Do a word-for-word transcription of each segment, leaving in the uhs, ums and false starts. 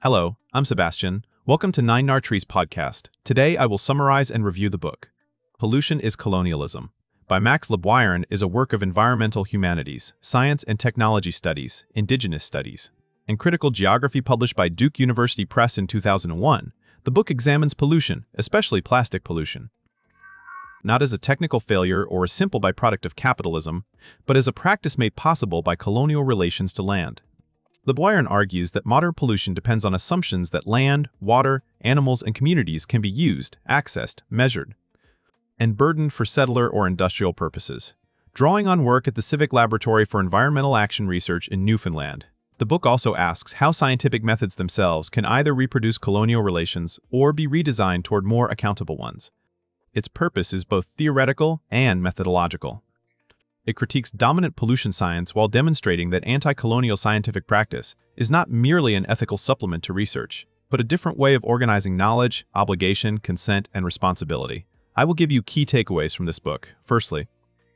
Hello, I'm Sebastian. Welcome to Nine Nartrees podcast. Today I will summarize and review the book. Pollution is Colonialism by Max LeBoyern is a work of environmental humanities, science and technology studies, indigenous studies, and critical geography published by Duke University Press in two thousand one. The book examines pollution, especially plastic pollution, not as a technical failure or a simple byproduct of capitalism, but as a practice made possible by colonial relations to land. LeBoyern argues that modern pollution depends on assumptions that land, water, animals, and communities can be used, accessed, measured, and burdened for settler or industrial purposes. Drawing on work at the Civic Laboratory for Environmental Action Research in Newfoundland, the book also asks how scientific methods themselves can either reproduce colonial relations or be redesigned toward more accountable ones. Its purpose is both theoretical and methodological. It critiques dominant pollution science while demonstrating that anti-colonial scientific practice is not merely an ethical supplement to research, but a different way of organizing knowledge, obligation, consent, and responsibility. I will give you key takeaways from this book. Firstly,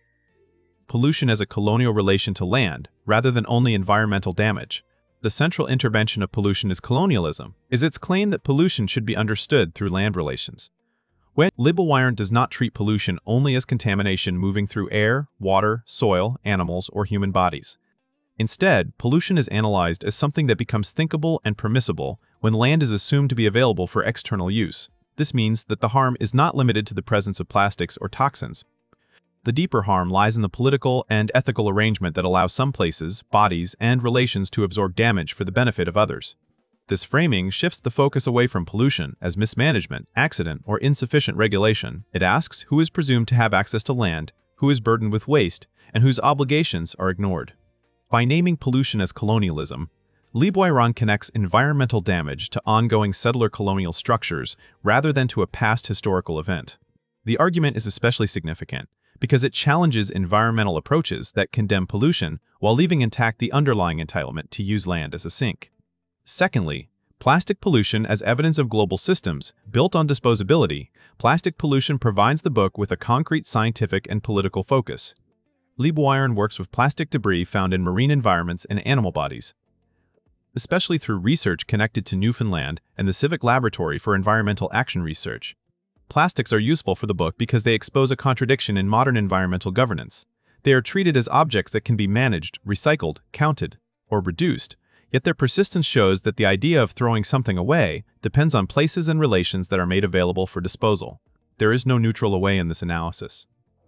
pollution as a colonial relation to land, rather than only environmental damage. The central intervention of pollution is colonialism, is its claim that pollution should be understood through land relations. When LeBoyern does not treat pollution only as contamination moving through air, water, soil, animals, or human bodies. Instead, pollution is analyzed as something that becomes thinkable and permissible when land is assumed to be available for external use. This means that the harm is not limited to the presence of plastics or toxins. The deeper harm lies in the political and ethical arrangement that allows some places, bodies, and relations to absorb damage for the benefit of others. This framing shifts the focus away from pollution as mismanagement, accident, or insufficient regulation. It asks who is presumed to have access to land, who is burdened with waste, and whose obligations are ignored. By naming pollution as colonialism, LeBoyern connects environmental damage to ongoing settler colonial structures rather than to a past historical event. The argument is especially significant because it challenges environmental approaches that condemn pollution while leaving intact the underlying entitlement to use land as a sink. Secondly, plastic pollution as evidence of global systems built on disposability. Plastic pollution provides the book with a concrete scientific and political focus. LeBoyern works with plastic debris found in marine environments and animal bodies, especially through research connected to Newfoundland and the Civic Laboratory for Environmental Action Research. Plastics are useful for the book because they expose a contradiction in modern environmental governance. They are treated as objects that can be managed, recycled, counted, or reduced. Yet their persistence shows that the idea of throwing something away depends on places and relations that are made available for disposal. There is no neutral away in this analysis.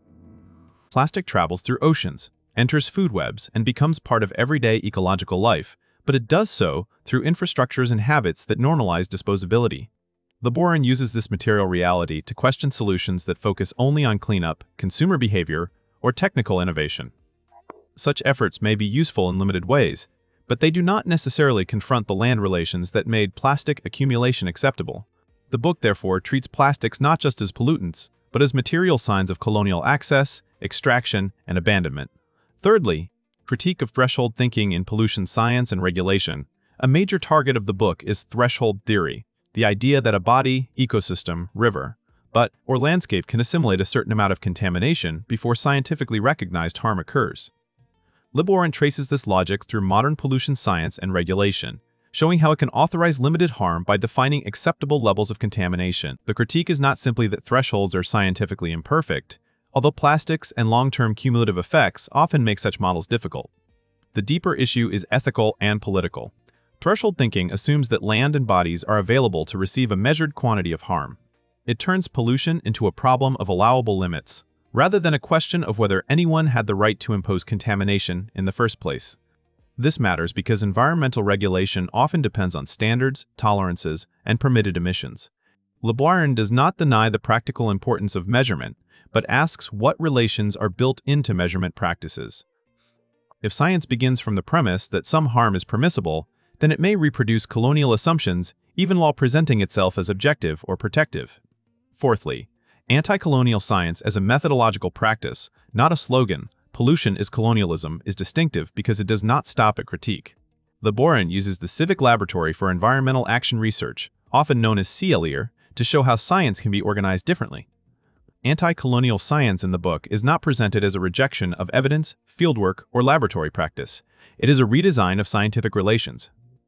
Plastic travels through oceans, enters food webs, and becomes part of everyday ecological life, but it does so through infrastructures and habits that normalize disposability. LeBoyern uses this material reality to question solutions that focus only on cleanup, consumer behavior, or technical innovation. Such efforts may be useful in limited ways, but they do not necessarily confront the land relations that made plastic accumulation acceptable. The book, therefore, treats plastics not just as pollutants, but as material signs of colonial access, extraction, and abandonment. Thirdly, critique of threshold thinking in pollution science and regulation. A major target of the book is threshold theory, the idea that a body, ecosystem, river, but, or landscape can assimilate a certain amount of contamination before scientifically recognized harm occurs. LeBoyern traces this logic through modern pollution science and regulation, showing how it can authorize limited harm by defining acceptable levels of contamination. The critique is not simply that thresholds are scientifically imperfect, although plastics and long-term cumulative effects often make such models difficult. The deeper issue is ethical and political. Threshold thinking assumes that land and bodies are available to receive a measured quantity of harm. It turns pollution into a problem of allowable limits, rather than a question of whether anyone had the right to impose contamination in the first place. This matters because environmental regulation often depends on standards, tolerances, and permitted emissions. LeBoyern does not deny the practical importance of measurement, but asks what relations are built into measurement practices. If science begins from the premise that some harm is permissible, then it may reproduce colonial assumptions even while presenting itself as objective or protective. Fourthly, anti-colonial science as a methodological practice, not a slogan, pollution is colonialism, is distinctive because it does not stop at critique. LeBoyern uses the Civic Laboratory for Environmental Action Research, often known as C L E R, to show how science can be organized differently. Anti-colonial science in the book is not presented as a rejection of evidence, fieldwork, or laboratory practice. It is a redesign of scientific relations.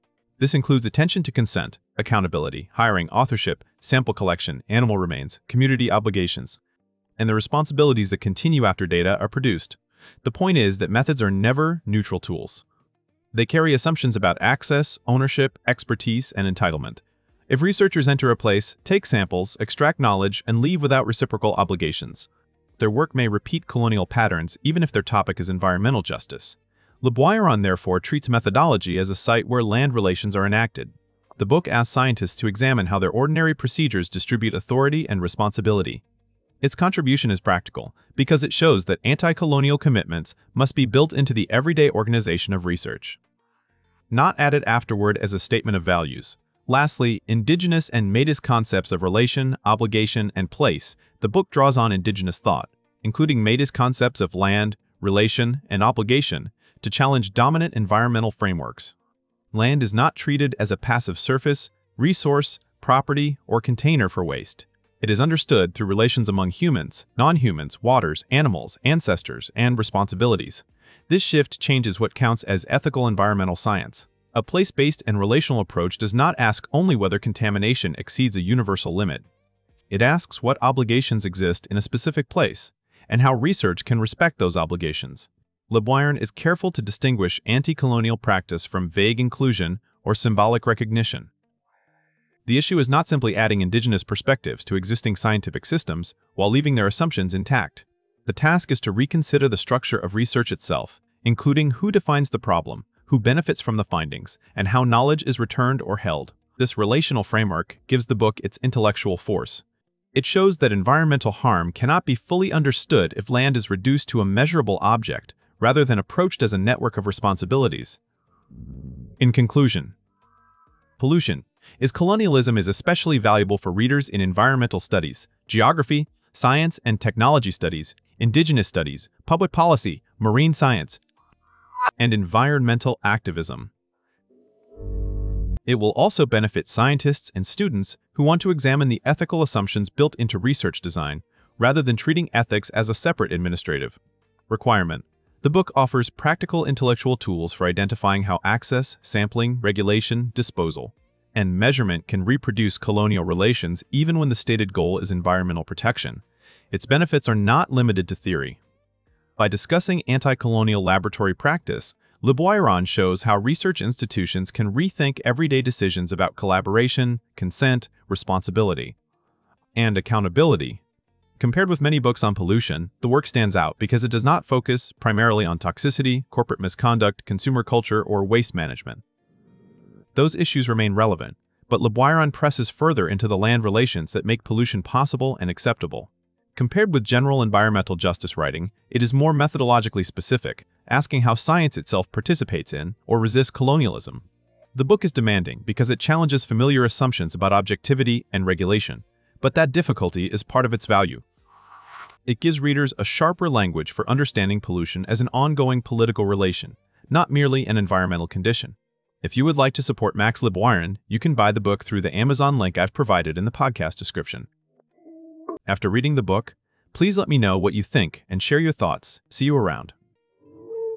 This includes attention to consent, accountability, hiring, authorship, sample collection, animal remains, community obligations, and the responsibilities that continue after data are produced. The point is that methods are never neutral tools. They carry assumptions about access, ownership, expertise, and entitlement. If researchers enter a place, take samples, extract knowledge, and leave without reciprocal obligations, their work may repeat colonial patterns even if their topic is environmental justice. Le Boiron, therefore, treats methodology as a site where land relations are enacted. The book asks scientists to examine how their ordinary procedures distribute authority and responsibility. Its contribution is practical, because it shows that anti-colonial commitments must be built into the everyday organization of research, not added afterward as a statement of values. Lastly, indigenous and Métis concepts of relation, obligation, and place. The book draws on indigenous thought, including Métis concepts of land, relation, and obligation, to challenge dominant environmental frameworks. Land is not treated as a passive surface, resource, property, or container for waste. It is understood through relations among humans, non-humans, waters, animals, ancestors, and responsibilities. This shift changes what counts as ethical environmental science. A place-based and relational approach does not ask only whether contamination exceeds a universal limit. It asks what obligations exist in a specific place, and how research can respect those obligations. Le Boiron is careful to distinguish anti-colonial practice from vague inclusion or symbolic recognition. The issue is not simply adding indigenous perspectives to existing scientific systems while leaving their assumptions intact. The task is to reconsider the structure of research itself, including who defines the problem, who benefits from the findings, and how knowledge is returned or held. This relational framework gives the book its intellectual force. It shows that environmental harm cannot be fully understood if land is reduced to a measurable object, rather than approached as a network of responsibilities. In conclusion, pollution is colonialism is especially valuable for readers in environmental studies, geography, science and technology studies, indigenous studies, public policy, marine science, and environmental activism. It will also benefit scientists and students who want to examine the ethical assumptions built into research design, rather than treating ethics as a separate administrative requirement. The book offers practical intellectual tools for identifying how access, sampling, regulation, disposal, and measurement can reproduce colonial relations even when the stated goal is environmental protection. Its benefits are not limited to theory. By discussing anti-colonial laboratory practice, Le Boiron shows how research institutions can rethink everyday decisions about collaboration, consent, responsibility, and accountability. Compared with many books on pollution, the work stands out because it does not focus primarily on toxicity, corporate misconduct, consumer culture, or waste management. Those issues remain relevant, but Le Boiron presses further into the land relations that make pollution possible and acceptable. Compared with general environmental justice writing, it is more methodologically specific, asking how science itself participates in or resists colonialism. The book is demanding because it challenges familiar assumptions about objectivity and regulation, but that difficulty is part of its value. It gives readers a sharper language for understanding pollution as an ongoing political relation, not merely an environmental condition. If you would like to support Max Le Boiron, you can buy the book through the Amazon link I've provided in the podcast description. After reading the book, please let me know what you think and share your thoughts. See you around.